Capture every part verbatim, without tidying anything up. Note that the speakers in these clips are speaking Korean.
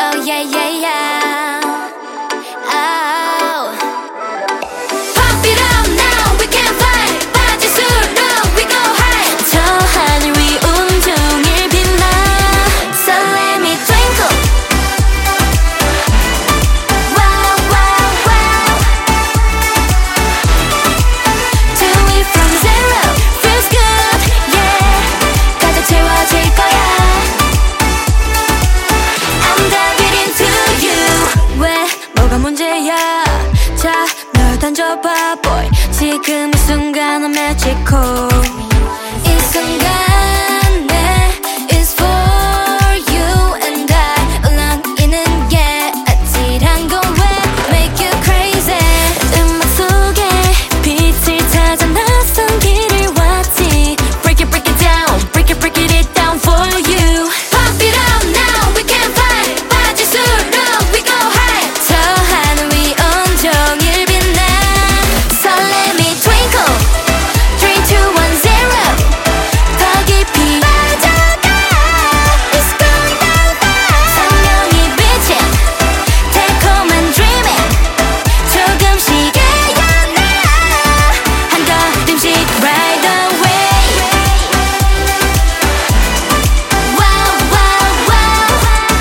Oh yeah yeah yeah. Oh. Pump it up now, we can fly. 빠질수록 we go high. 저 하늘 위 온종일 빛나. So let me twinkle. Wow wow wow. Do it from zero, feels good, yeah. 가득 채워질 거야. I'm diving into you. 왜 뭐가 문제야? 자, 널 던져봐, boy. 지금 이 순간 I'm magical. 이 순간에 is for you and I. 울렁이는 게 아찔한 건 왜 make you crazy. 음악 속에 빛을 찾아 낯선 길을 왔지. Break it, break it down, break it, break it down for you. Pump it up now, we can fly. 빠질수록 we go high. 저 하늘 위 온종일 빛나. So let me twinkle. Three, two, one, zero. 더 깊이 빠져가. It's going down down. 선명히 비친 달콤한 dreaming. 조금씩 깨어나. 한 걸음씩 right away. Wow wow wow.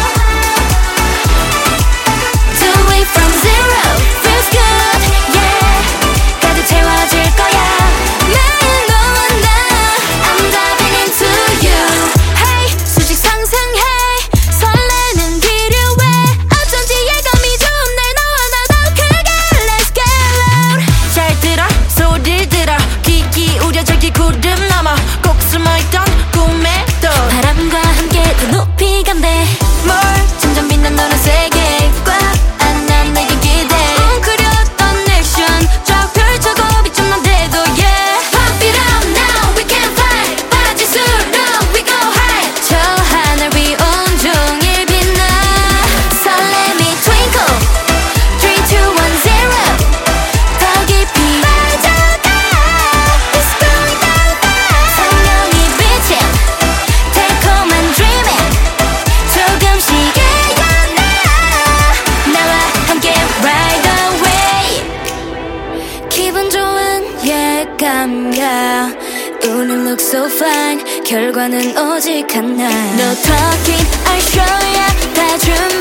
Do it from zero, feels good, yeah. 가득 채워질 거야. 매일 너와 나. I'm diving into you. Hey, 수직 상승해. 설레는 기류에 어쩐지 예감이 좋은 날 너와 나 더 크게. Let's get loud. 잘 들어 소리를 들어 귀 기울여 저기 구름 넘어 꼭 숨어있던 꿈에 또 바람과 함께 더 높이 간대. 뭘 점점 빛난 노란색에 꽉 안아 내게 기대. 웅크렸던 액션 쫙 펼쳐고 비춰난데도 yeah. Pump it up now, we can fly. 빠질수록 we go high. 저 하늘 위 온종일 빛나. So let me twinkle. Three, two, one, zero. 더 깊이 빠져가. It's going down down. 선명히 비친 달콤한 dreaming. 조금씩 깨어나. 나와 함께 right away. 기분 좋은 예감이야. 우린 look so fine. 결과는 오직 하나. No talking, I'll show ya. 다 준비.